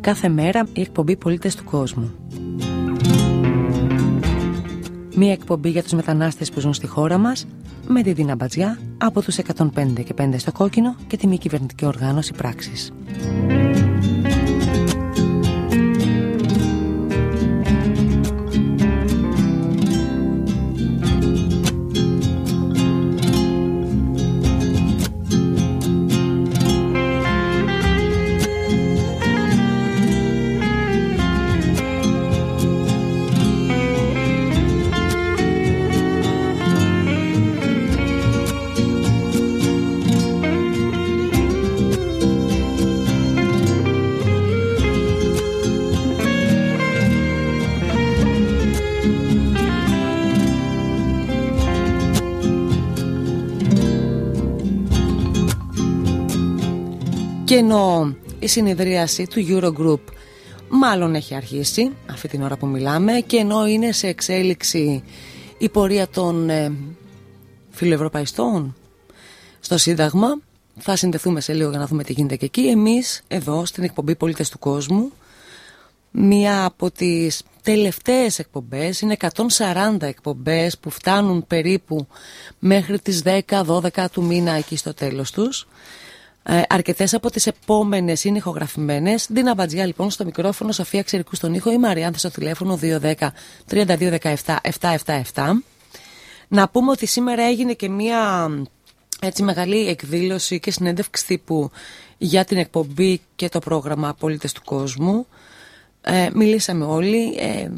κάθε μέρα η εκπομπή Πολίτες του Κόσμου. Μία εκπομπή για τους μετανάστες που ζουν στη χώρα μας, με τη Δίνα Μπατζιά από τους 105 και 5 στο Κόκκινο και τη μη κυβερνητική οργάνωση Πράξης. Και ενώ η συνεδρίαση του Eurogroup μάλλον έχει αρχίσει αυτή την ώρα που μιλάμε, και ενώ είναι σε εξέλιξη η πορεία των φιλοευρωπαϊστών στο Σύνταγμα, θα συνδεθούμε σε λίγο για να δούμε τι γίνεται και εκεί. Εμείς εδώ στην εκπομπή Πολίτες του Κόσμου, μία από τις τελευταίες εκπομπές, είναι 140 εκπομπές που φτάνουν περίπου μέχρι τις 10-12 του μήνα, εκεί στο τέλος τους. Αρκετές από τις επόμενες είναι ηχογραφημένες. Δίνα Μπατζιά λοιπόν στο μικρόφωνο, Σοφία Ξηρικού στον ήχο, η Μαριάνθα στο τηλέφωνο 210-3217-777. Να πούμε ότι σήμερα έγινε και μία έτσι μεγάλη εκδήλωση και συνέντευξη τύπου για την εκπομπή και το πρόγραμμα Πολίτες του Κόσμου. Μιλήσαμε όλοι,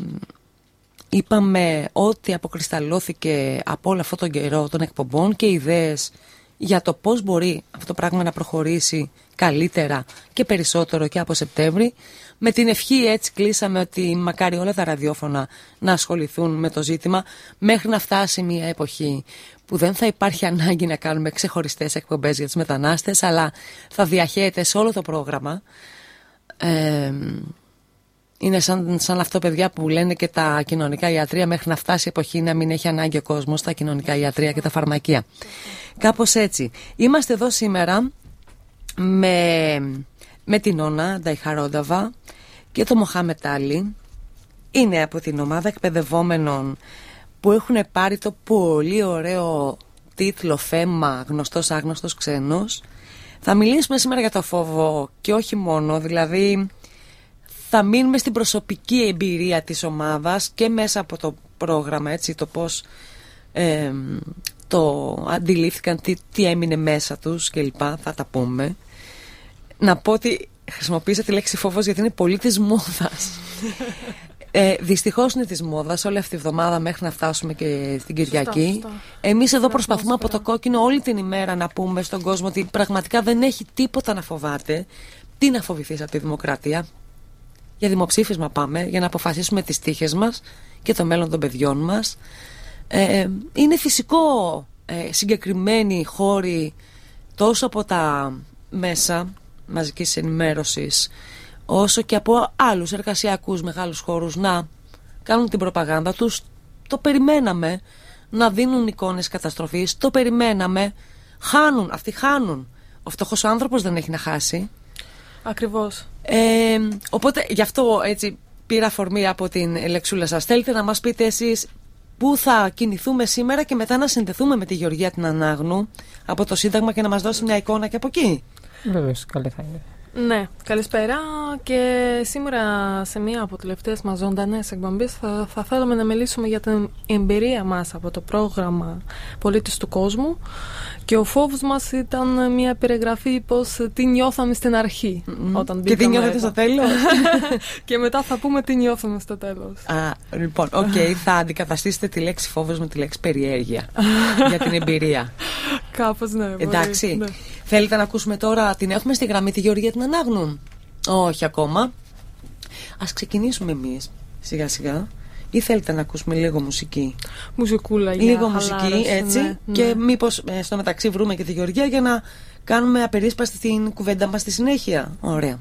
είπαμε ότι αποκρισταλώθηκε από όλο αυτόν τον καιρό των εκπομπών και ιδέες για το πώς μπορεί αυτό το πράγμα να προχωρήσει καλύτερα και περισσότερο και από Σεπτέμβρη. Με την ευχή έτσι κλείσαμε ότι μακάρι όλα τα ραδιόφωνα να ασχοληθούν με το ζήτημα, μέχρι να φτάσει μια εποχή που δεν θα υπάρχει ανάγκη να κάνουμε ξεχωριστές εκπομπές για τους μετανάστες, αλλά θα διαχέεται σε όλο το πρόγραμμα. Είναι σαν αυτό, παιδιά, που λένε και τα κοινωνικά ιατρεία, μέχρι να φτάσει η εποχή να μην έχει ανάγκη ο κόσμος τα κοινωνικά ιατρεία και τα φαρμακεία. Κάπως έτσι. Είμαστε εδώ σήμερα με την Όνα Νταϊχαρόνταβα και το Μοχάμετ Άλι. Είναι από την ομάδα εκπαιδευόμενων που έχουν πάρει το πολύ ωραίο τίτλο θέμα γνωστός άγνωστος ξένος. Θα μιλήσουμε σήμερα για το φόβο και όχι μόνο, δηλαδή θα μείνουμε στην προσωπική εμπειρία της ομάδας και μέσα από το πρόγραμμα, έτσι, το πώς το αντιλήφθηκαν, τι έμεινε μέσα τους κλπ. Θα τα πούμε. Να πω ότι χρησιμοποίησα τη λέξη φόβος γιατί είναι πολύ της μόδας. Δυστυχώς είναι της μόδας όλη αυτή τη εβδομάδα μέχρι να φτάσουμε και στην Κυριακή. Εμείς εδώ προσπαθούμε από το Κόκκινο όλη την ημέρα να πούμε στον κόσμο ότι πραγματικά δεν έχει τίποτα να φοβάται. Τι να φοβηθείς από τη δημοκρατία? Για δημοψήφισμα πάμε, για να αποφασίσουμε τις τύχες μας και το μέλλον των παιδιών μας. Είναι φυσικό συγκεκριμένοι χώροι τόσο από τα μέσα μαζικής ενημέρωσης όσο και από άλλους εργασιακούς μεγάλους χώρους να κάνουν την προπαγάνδα τους. Το περιμέναμε να δίνουν εικόνες καταστροφής, το περιμέναμε. Αυτοί χάνουν. Ο φτωχός άνθρωπος δεν έχει να χάσει. Ακριβώς. Οπότε γι' αυτό έτσι πήρα αφορμή από την λεξούλα σας. Θέλετε να μας πείτε εσείς πού θα κινηθούμε σήμερα και μετά να συνδεθούμε με τη Γεωργία την Ανάγνου από το Σύνταγμα και να μας δώσει μια εικόνα και από εκεί? Βεβαίως, καλή θα είναι. Ναι, καλησπέρα, και σήμερα σε μία από τις τελευταίες μας ζωντανές εκπομπές θα θέλαμε να μιλήσουμε για την εμπειρία μας από το πρόγραμμα Πολίτες του Κόσμου, και ο φόβος μας ήταν μια περιγραφή πώς τι νιώθαμε στην αρχή όταν μπήκαμε. Και τι νιώθετε στο τέλος? Και μετά θα πούμε τι νιώθαμε στο τέλος. Λοιπόν, θα αντικαταστήσετε τη λέξη φόβος με τη λέξη περιέργεια για την εμπειρία. Κάπως, ναι. Εντάξει. Ναι. Θέλετε να ακούσουμε τώρα, την έχουμε στη γραμμή τη Γεωργία την Ανάγνου? Όχι ακόμα. Ας ξεκινήσουμε εμείς σιγά σιγά. Ή θέλετε να ακούσουμε λίγο μουσική? Μουσικούλα για λίγο χαλάρωση, μουσική, έτσι, ναι. Και μήπως στο μεταξύ βρούμε και τη Γεωργία για να κάνουμε απερίσπαστη την κουβέντα μας στη συνέχεια. Ωραία.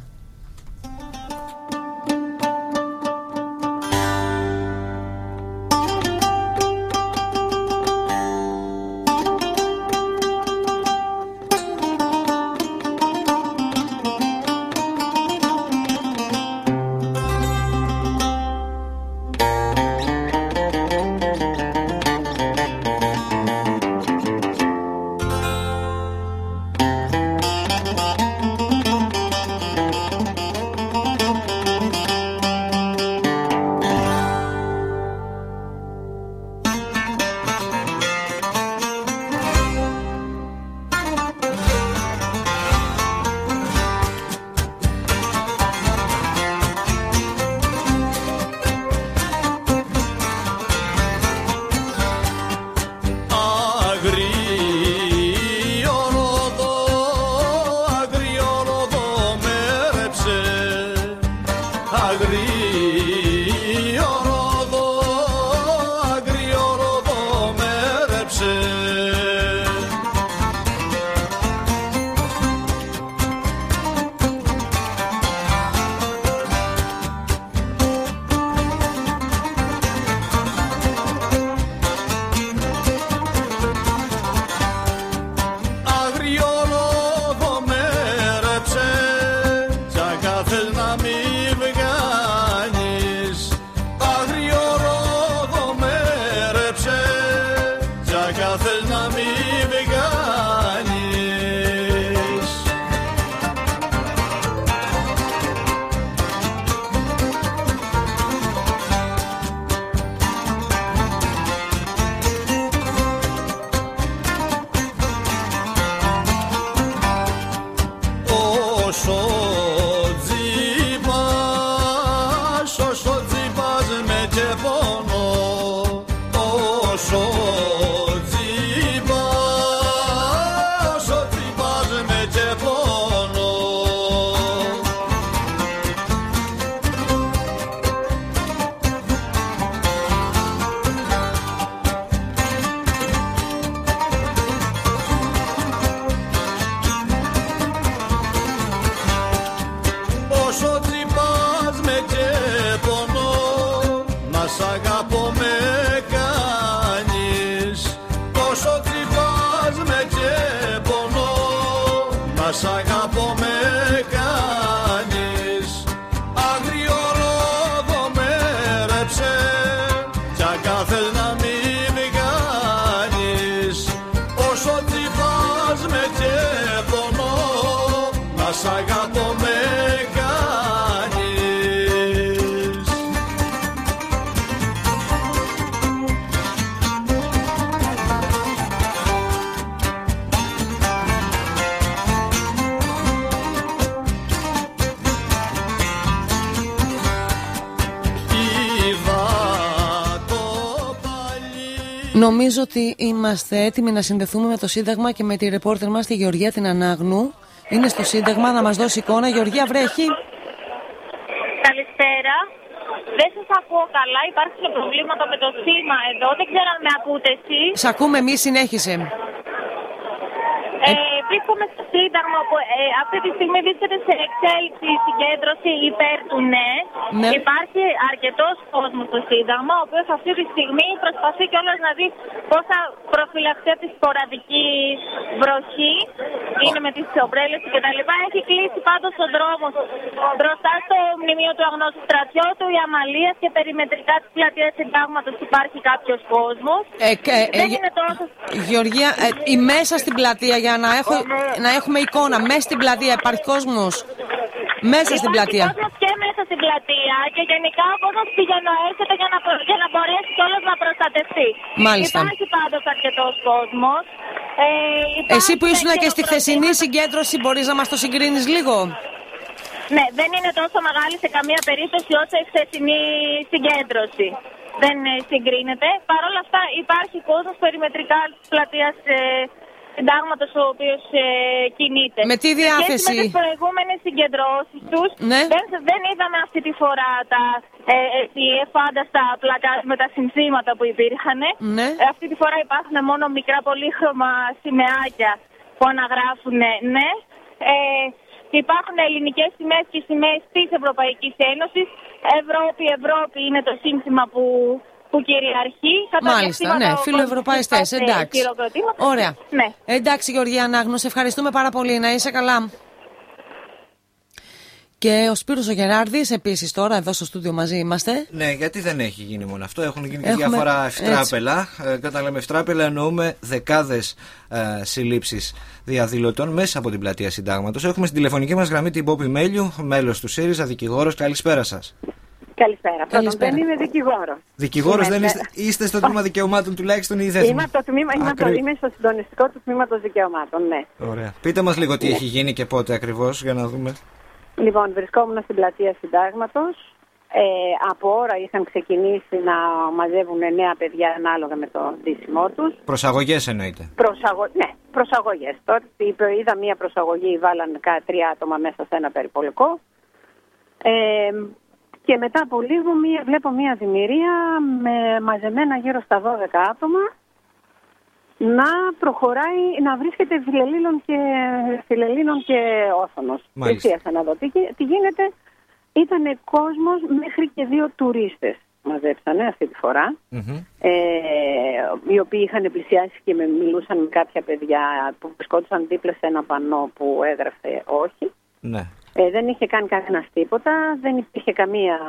θες να μην βγάλεις. Όσο τζιπάς με τσεπώνω, όσο τζιπάς με τσεπώνω. Όσο τσιπάς με τσεπώνω, να σ' αγαπώ με κάνεις. Όσο τσιπάς με τσεπώνω, να σ' αγαπώ με κάνεις. Αγριόλογο με ρέψε, κι ακάθες να μην κάνεις. Όσο τσιπάς με τσεπώνω, να σ' αγαπώ με Νομίζω ότι είμαστε έτοιμοι να συνδεθούμε με το Σύνταγμα και με τη ρεπόρτερ μας, τη Γεωργία την Ανάγνου. Είναι στο Σύνταγμα να μας δώσει εικόνα. Γεωργία, βρέχει. Καλησπέρα. Δεν σας ακούω καλά. Υπάρχουν προβλήματα με το σήμα εδώ. Δεν ξέρω αν με ακούτε εσείς. Σ' ακούμε εμείς, συνέχισε. Βρίσκομαι στο Σύνταγμα που αυτή τη στιγμή βρίσκεται σε εξέλιξη η συγκέντρωση υπέρ του ναι. Ναι. Υπάρχει αρκετός κόσμος στο Σύνταγμα, ο οποίος αυτή τη στιγμή προσπαθεί κιόλας να δει πώς θα προφυλαχθεί από τη σποραδική βροχή. Είναι με τις ομπρέλες και τα λοιπά. Έχει κλείσει πάντως τον δρόμο μπροστά στο μνημείο του Αγνώστου Στρατιώτου, η Αμαλίας και περιμετρικά της πλατείας Συντάγματος υπάρχει κάποιος κόσμος. Δεν είναι τόσο... Γεωργία, η μέσα στην πλατεία για να έχουμε εικόνα. Μέσα στην πλατεία υπάρχει κόσμος. Μέσα στην πλατεία. Υπάρχει κόσμος και μέσα στην πλατεία και γενικά ο κόσμος πηγαίνει έρχεται για να μπορέσει κιόλας να προστατευτεί. Μάλιστα. Υπάρχει πάντως αρκετός κόσμος. Εσύ που ήσουν και στη χθεσινή συγκέντρωση, μπορείς να μας το συγκρίνεις λίγο? Ναι, δεν είναι τόσο μεγάλη σε καμία περίπτωση όσο η χθεσινή συγκέντρωση. Δεν συγκρίνεται. Παρ' όλα αυτά υπάρχει κόσμος περιμετρικά της πλατείας Συντάγματος ο οποίος κινείται. Με τι διάθεση? Και με τις προηγούμενες συγκεντρώσεις τους, ναι. δεν είδαμε αυτή τη φορά τα εφάνταστα πλακάτ με τα συνθήματα που υπήρχαν. Ναι. Αυτή τη φορά υπάρχουν μόνο μικρά πολύχρωμα σημαίακια που αναγράφουν ναι. Υπάρχουν ελληνικές σημαίες και σημαίες της Ευρωπαϊκής Ένωσης. Ευρώπη είναι το σύνθημα που κυριαρχεί. Μάλιστα, ναι, φιλοευρωπαϊστές, εντάξει. Ωραία. Ναι. Εντάξει, Γεωργία Ανάγνου, σε ευχαριστούμε πάρα πολύ. Να είσαι καλά. Και ο Σπύρος ο Γεράρδης επίσης τώρα εδώ στο στούντιο μαζί είμαστε. Ναι, γιατί δεν έχει γίνει μόνο αυτό. Έχουν γίνει και διάφορα ευτράπελα. Και όταν λέμε ευτράπελα εννοούμε δεκάδες συλλήψεις διαδηλωτών μέσα από την πλατεία Συντάγματος. Έχουμε στην τηλεφωνική μας γραμμή την Πόπη Μέλιου, μέλος του ΣΥΡΙΖΑ, δικηγόρος. Καλησπέρα σας. Καλησπέρα. Δεν είμαι δικηγόρο. Δικηγόρος δεν είστε στο τμήμα δικαιωμάτων τουλάχιστον ή δεν? Είμαι στο συντονιστικό του τμήματος δικαιωμάτων, ναι. Ωραία. Πείτε μας λίγο τι έχει γίνει και πότε ακριβώς για να δούμε. Λοιπόν, βρισκόμουν στην πλατεία Συντάγματος. Από ώρα είχαν ξεκινήσει να μαζεύουν νέα παιδιά ανάλογα με το ντύσιμό τους. Προσαγωγές εννοείται? Ναι, προσαγωγές. Τότε είδα μία προσαγωγή, βάλαν 3 άτομα μέσα σε ένα περιπολικό. Και μετά από λίγο βλέπω μία δημιουργία με μαζεμένα γύρω στα 12 άτομα να προχωράει, να βρίσκεται φιλελλήνων και όθωνος. Πλησίασα να δω τι γίνεται. Ήτανε κόσμος, μέχρι και 2 τουρίστες μαζέψανε αυτή τη φορά, οι οποίοι είχαν πλησιάσει και μιλούσαν με κάποια παιδιά που βρισκόντουσαν δίπλα σε ένα πανό που έγραφε όχι. Ναι. Δεν είχε κάνει κανένας τίποτα, δεν υπήρχε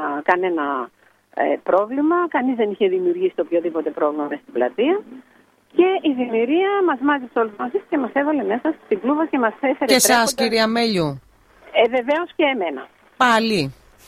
κανένα πρόβλημα, κανείς δεν είχε δημιουργήσει οποιοδήποτε πρόβλημα μες στην πλατεία. Και η Δημιουργία μας μάζεψε όλους μαζί και μας έβαλε μέσα στην κλούβα και μας έφερε. Και εσάς, κυρία Μέλιου? Βεβαίως και εμένα. Πάλι.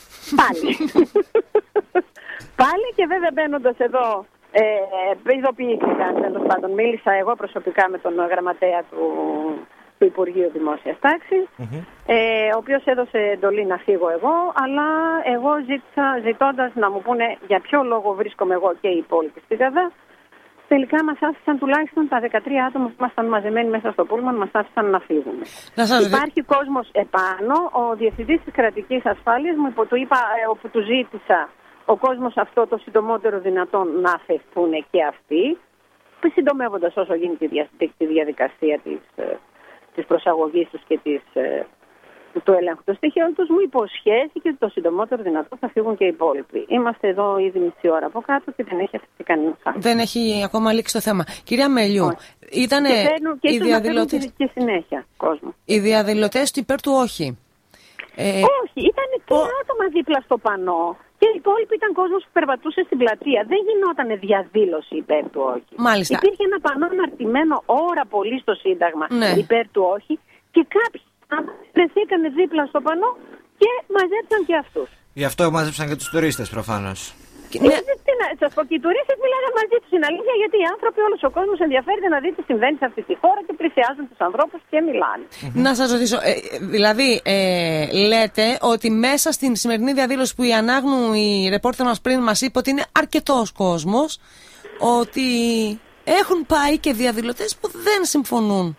Πάλι και βέβαια μπαίνοντας εδώ, ειδοποιήθηκα, τέλος πάντων, μίλησα εγώ προσωπικά με τον γραμματέα του Υπουργείου Δημόσιας Τάξης, ο οποίος έδωσε εντολή να φύγω εγώ, αλλά εγώ ζήτησα, ζητώντας να μου πούνε για ποιο λόγο βρίσκομαι εγώ και οι υπόλοιποι στην Γαδά, τελικά μας άφησαν τουλάχιστον τα 13 άτομα που ήμασταν μαζεμένοι μέσα στο πούλμαν, μας άφησαν να φύγουμε. Υπάρχει κόσμος επάνω, ο διευθυντής της κρατικής ασφάλειας μου, όπου του ζήτησα ο κόσμος αυτό το συντομότερο δυνατόν να αφαιθούν και αυτοί, συντομεύοντας όσο γίνεται τη διαδικασία της προσαγωγής τους και του ελέγχου των στοιχείων τους, μου υποσχέθηκε ότι το συντομότερο δυνατό θα φύγουν και οι υπόλοιποι. Είμαστε εδώ ήδη μισή ώρα από κάτω και δεν έχει αφήσει κανένα άλλο. Δεν έχει ακόμα λήξει το θέμα. Κυρία Μελιού, ήταν οι διαδηλωτές. Και συνέχεια κόσμο. Οι διαδηλωτές του υπέρ του όχι. Όχι, ήταν 3 άτομα δίπλα στο πανό. Και οι υπόλοιποι ήταν κόσμος που περπατούσε στην πλατεία. Δεν γινόταν διαδήλωση υπέρ του όχι. Μάλιστα. Υπήρχε ένα πανό αναρτημένο ώρα πολύ στο Σύνταγμα υπέρ του όχι και κάποιοι βρεθήκανε δίπλα στο πανό και μαζέψαν και αυτούς. Γι' αυτό μάζεψαν και τους τουρίστες προφανώς. Τι να σας πω, και οι τουρίστες μιλάνε μαζί τους, είναι αλήθεια, γιατί οι άνθρωποι, όλος ο κόσμος ενδιαφέρεται να δει τι συμβαίνει σε αυτή τη χώρα και πλησιάζουν τους ανθρώπους και μιλάνε. Να σας ρωτήσω, δηλαδή λέτε ότι μέσα στην σημερινή διαδήλωση που η Ανάγνου, η ρεπόρτερ μας πριν μας είπε ότι είναι αρκετός κόσμος, ότι έχουν πάει και διαδηλωτές που δεν συμφωνούν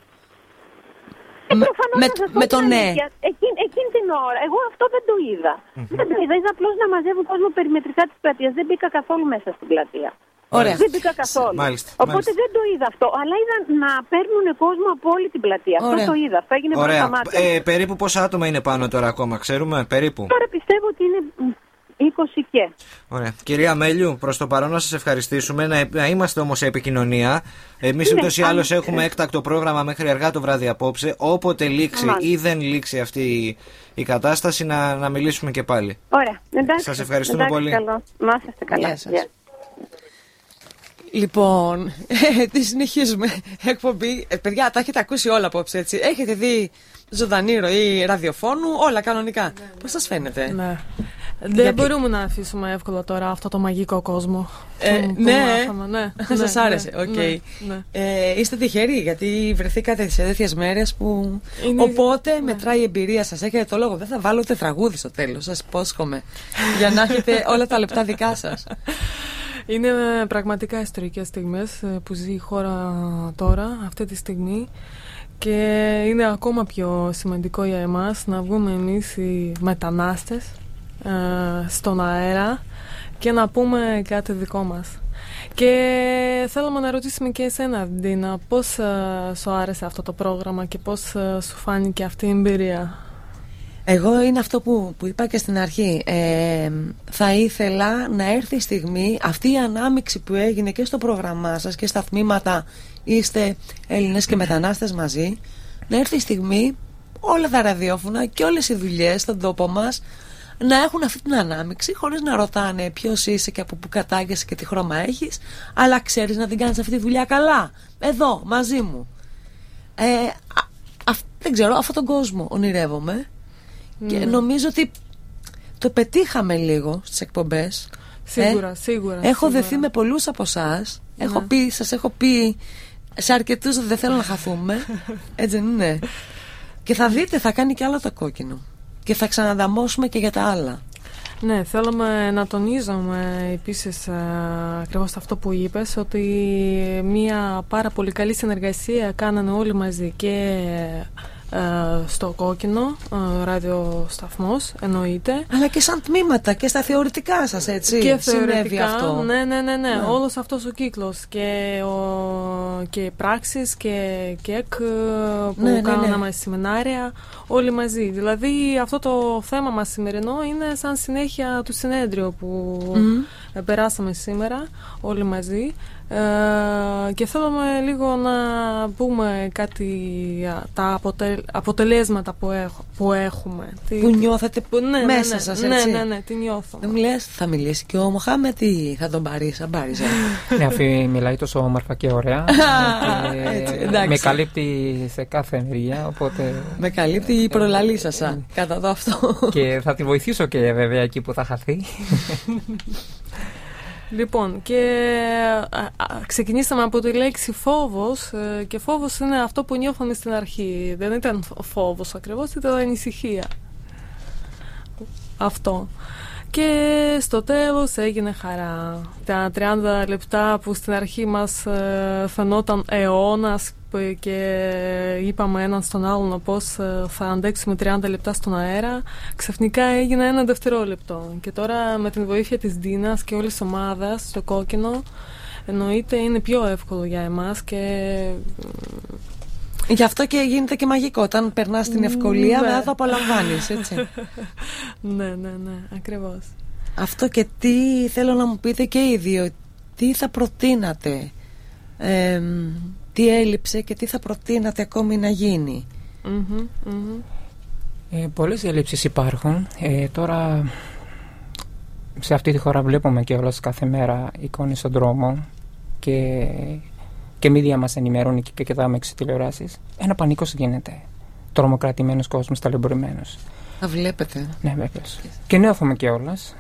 με το ναι. Εκείνη την ώρα, εγώ αυτό δεν το είδα. Δεν το είδα, είδα απλώς να μαζεύουν κόσμο περιμετρικά της πλατείας. Δεν μπήκα καθόλου μέσα στην πλατεία. Ωραία. Δεν μπήκα καθόλου. Οπότε δεν το είδα αυτό. Αλλά είδα να παίρνουν κόσμο από όλη την πλατεία. Αυτό το είδα. Αυτό έγινε προς τα μάτια. Περίπου πόσα άτομα είναι πάνω τώρα ακόμα, ξέρουμε, περίπου? Τώρα πιστεύω ότι είναι 20 και. Ωραία. Κυρία Μέλιου, προς το παρόν να σας ευχαριστήσουμε. Να είμαστε όμως σε επικοινωνία. Εμείς ούτως ή άλλως έχουμε έκτακτο πρόγραμμα μέχρι αργά το βράδυ απόψε. Όποτε λήξει ή δεν λήξει αυτή η κατάσταση, να μιλήσουμε και πάλι. Ωραία. Εντάξει, σας ευχαριστούμε πολύ. Καλό. Να είστε καλά. Λοιπόν, τι συνεχίζουμε. Εκπομπή. Παιδιά, τα έχετε ακούσει όλα απόψε, έτσι. Έχετε δει ζωντανή ροή ραδιοφώνου, όλα κανονικά. Πώς σας φαίνεται? Ναι. Δεν μπορούμε να αφήσουμε εύκολα τώρα αυτό το μαγικό κόσμο. Ναι, σας άρεσε. Είστε τυχεροί γιατί βρεθήκατε σε τέτοιες μέρες που. Οπότε μετράει η εμπειρία σας. Έχετε το λόγο. Δεν θα βάλω ούτε τραγούδι στο τέλος, σας υπόσχομαι. Για να έχετε όλα τα λεπτά δικά σας. Είναι πραγματικά ιστορικές στιγμές που ζει η χώρα τώρα, αυτή τη στιγμή. Και είναι ακόμα πιο σημαντικό για εμάς να βγούμε εμείς οι μετανάστες στον αέρα και να πούμε κάτι δικό μας. Και θέλουμε να ρωτήσουμε και εσένα, Ντίνα, πώς σου άρεσε αυτό το πρόγραμμα και πώς σου φάνηκε αυτή η εμπειρία? Εγώ είναι αυτό που είπα και στην αρχή. Θα ήθελα να έρθει η στιγμή, αυτή η ανάμειξη που έγινε και στο πρόγραμμά σας και στα τμήματα, είστε Έλληνες και μετανάστες μαζί, να έρθει η στιγμή όλα τα ραδιόφωνα και όλες οι δουλειές στον τόπο μας να έχουν αυτή την ανάμειξη, χωρίς να ρωτάνε ποιος είσαι και από πού κατάγεσαι και τι χρώμα έχεις, αλλά ξέρεις να την κάνεις αυτή τη δουλειά καλά, εδώ μαζί μου. Δεν ξέρω, αυτόν τον κόσμο ονειρεύομαι. Και νομίζω ότι το πετύχαμε λίγο στις εκπομπές. Σίγουρα. Έχω δεθεί με πολλούς από εσάς. Σας έχω πει σε αρκετούς ότι δεν θέλω να χαθούμε. Έτσι δεν είναι? Και θα δείτε, θα κάνει και άλλο το κόκκινο. Και θα ξαναδαμώσουμε και για τα άλλα. Ναι, θέλουμε να τονίζουμε επίσης ακριβώς αυτό που είπες, ότι μια πάρα πολύ καλή συνεργασία κάνανε όλοι μαζί και στο κόκκινο ραδιοσταθμός, εννοείται. Αλλά και σαν τμήματα και στα θεωρητικά σας, έτσι. Και θεωρητικά, αυτό. Ναι. Όλος αυτός ο κύκλος και πράξεις και εκ που κάναμε σεμινάρια, όλοι μαζί. Δηλαδή αυτό το θέμα μας σημερινό είναι σαν συνέχεια του συνέδριου που περάσαμε σήμερα όλοι μαζί. Και θέλουμε λίγο να πούμε κάτι, τα αποτελέσματα που έχουμε. Που νιώθετε μέσα σας, έτσι. Ναι, τι νιώθω. Δεν μου λες, θα μιλήσει και ο Μοχάμετ ή θα τον πάρεις. Ναι, αφού μιλάει τόσο όμορφα και ωραία. Με καλύπτει σε κάθε ενεργεία, οπότε... Με καλύπτει η προλαλήσασα, κατά το αυτό. Και θα τη βοηθήσω και βέβαια εκεί που θα χαθεί. Λοιπόν, και ξεκινήσαμε από τη λέξη φόβος, και φόβος είναι αυτό που νιώθαμε στην αρχή. Δεν ήταν φόβος ακριβώς, ήταν ανησυχία. Αυτό. Και στο τέλος έγινε χαρά. Τα 30 λεπτά που στην αρχή μας φαινόταν αιώνας και είπαμε έναν στον άλλον πώς θα αντέξουμε 30 λεπτά στον αέρα, ξαφνικά έγινε ένα δευτερόλεπτο. Και τώρα με την βοήθεια της Ντίνας και όλης της ομάδας στο κόκκινο, εννοείται είναι πιο εύκολο για εμάς και... Γι' αυτό και γίνεται και μαγικό. Όταν περνάς την ευκολία, μετά το απολαμβάνεις, έτσι. Ναι, ακριβώς. Αυτό, και τι θέλω να μου πείτε και οι δύο, τι θα προτείνατε, τι έλειψε και τι θα προτείνατε ακόμη να γίνει. Πολλές έλλειψεις υπάρχουν. Τώρα σε αυτή τη χώρα βλέπουμε και όλες κάθε μέρα εικόνες στον δρόμο και μίδια μας ενημερώνει και κοιτάμε τηλεοράσεις. Ένα πανικός γίνεται. Τρομοκρατημένος κόσμος, ταλαιπωρημένος. Τα βλέπετε. Ναι, βέβαιως. Και νιώθουμε κιόλας.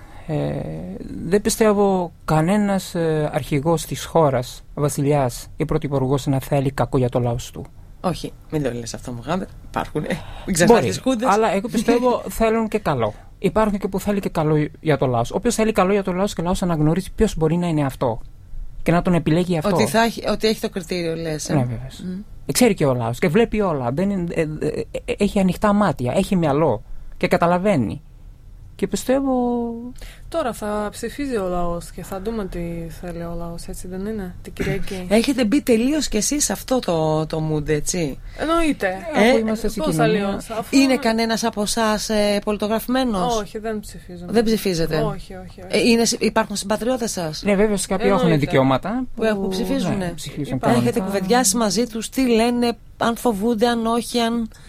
Δεν πιστεύω κανένας αρχηγός της χώρας, βασιλιάς ή πρωθυπουργός, να θέλει κακό για το λαό του. Όχι, μην το λες αυτό, Μοχάμετ. Υπάρχουν. Μπορεί, αλλά εγώ πιστεύω θέλουν και καλό. Υπάρχουν και που θέλει και καλό για το λαό. Όποιος θέλει καλό για το λαό και ο λαός αναγνωρίζει ποιος μπορεί να είναι αυτό και να τον επιλέγει αυτό. Ότι έχει το κριτήριο, λες. Ναι, βέβαιως. Ξέρει και ο λαός και βλέπει όλα. Έχει ανοιχτά μάτια, έχει μυαλό και καταλαβαίνει. Και πιστεύω... Τώρα θα ψηφίζει ο λαός και θα δούμε τι θέλει ο λαός, έτσι δεν είναι, την Κυριακή. Έχετε μπει τελείως κι εσείς σε αυτό το mood, έτσι. Εννοείται. Πώς αλλιώς. Είναι κανένας από εσάς πολιτογραφημένος? Όχι, δεν ψηφίζω. Δεν ψηφίζετε? Όχι. Υπάρχουν συμπατριώτες σας? Ναι, βέβαια, κάποιοι έχουν δικαιώματα που ψηφίζουν. Ναι, έχετε κουβεντιάσει μαζί τους, τι λένε, αν φοβούνται, αν όχι,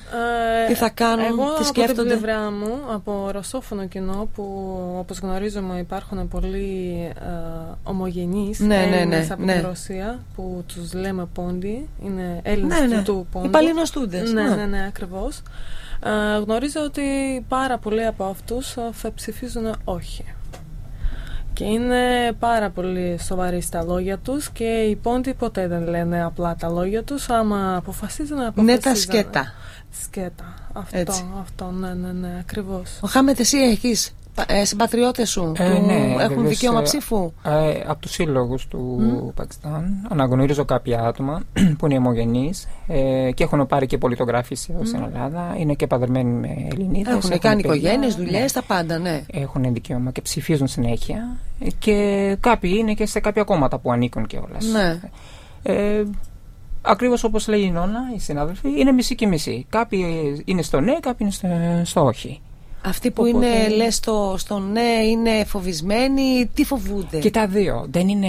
τι θα κάνουν, τι σκέφτονται? Από την πλευρά μου, από ρωσόφωνο κοινό, που όπως γνωρίζουμε υπάρχουν πολλοί ομογενείς Έλληνες από τη Ρωσία, που τους λέμε πόντι, είναι Έλληνες του πόντου. Οι παλινοστούντες. Ναι, ακριβώς. Γνωρίζω ότι πάρα πολλοί από αυτούς θα ψηφίζουν όχι. Και είναι πάρα πολύ σοβαροί στα λόγια τους και οι πόντοι ποτέ δεν λένε απλά τα λόγια τους, άμα αποφασίζουν να αποφασίζουν. Ναι, τα σκέτα. Σκέτα. Αυτό, ναι, ακριβώς. Μοχάμετ, εσύ έχεις συμπατριώτες σου που έχουν δικαίωμα ψήφου? Από τους σύλλογους του Πακιστάν αναγνωρίζω κάποια άτομα που είναι αιμογενείς και έχουν πάρει και πολιτογράφηση στην Ελλάδα. Είναι και παντρεμένοι με Ελληνίδες. Έχουν κάνει οικογένειες, δουλειές, τα πάντα, ναι. Έχουν δικαίωμα και ψηφίζουν συνέχεια. Και κάποιοι είναι και σε κάποια κόμματα που ανήκουν κιόλας. Ναι. Ακριβώς όπως λέει η Νόνα, οι συνάδελφοι, είναι μισή και μισή. Κάποιοι είναι στο ναι, κάποιοι είναι στο όχι. Αυτοί που είναι, λες, στο ναι, είναι φοβισμένοι, τι φοβούνται? Και τα δύο. Δεν είναι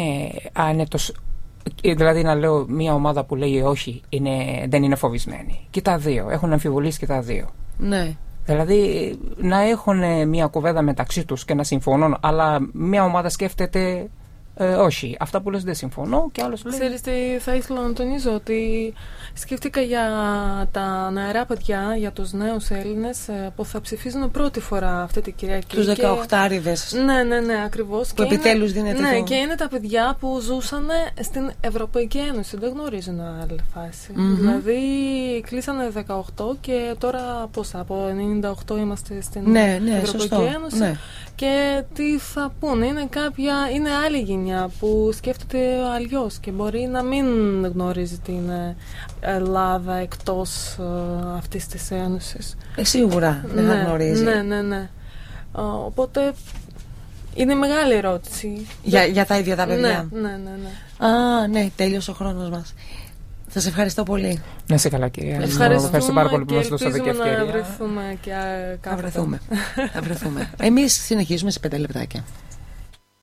δηλαδή να λέω μια ομάδα που λέει όχι δεν είναι φοβισμένη. Και τα δύο. Έχουν αμφιβολίες και τα δύο. Ναι. Δηλαδή να έχουν μια κουβέντα μεταξύ τους και να συμφωνούν, αλλά μια ομάδα σκέφτεται όχι, αυτά που λες δεν συμφωνώ, και άλλος λέει... Ξέρεις τι θα ήθελα να τονίζω, ότι σκέφτηκα για τα νεαρά παιδιά, για τους νέους Έλληνες που θα ψηφίζουν πρώτη φορά αυτή την Κυριακή. Τους 18άριδες. Ναι, ακριβώς. Που επιτέλους δίνεται. Ναι, και είναι τα παιδιά που ζούσαν στην Ευρωπαϊκή Ένωση, δεν γνωρίζουν άλλη φάση. Δηλαδή κλείσανε 18 και τώρα από 98 είμαστε στην Ευρωπαϊκή Ένωση. Ναι. Και τι θα πούνε, είναι άλλη γενιά που σκέφτεται αλλιώς και μπορεί να μην γνωρίζει την Ελλάδα εκτός αυτής της Ένωσης. Σίγουρα δεν θα γνωρίζει. Ναι. Οπότε είναι μεγάλη ερώτηση. Για τα ίδια τα παιδιά. Ναι. Ναι, τέλειωσε ο χρόνος μας. Σας ευχαριστώ πολύ. Να είσαι καλά, κυρία. Ευχαριστώ πάρα πολύ που μας δώσατε και ευκαιρία. Να βρεθούμε και Θα βρεθούμε. Εμείς συνεχίζουμε σε 5 λεπτάκια.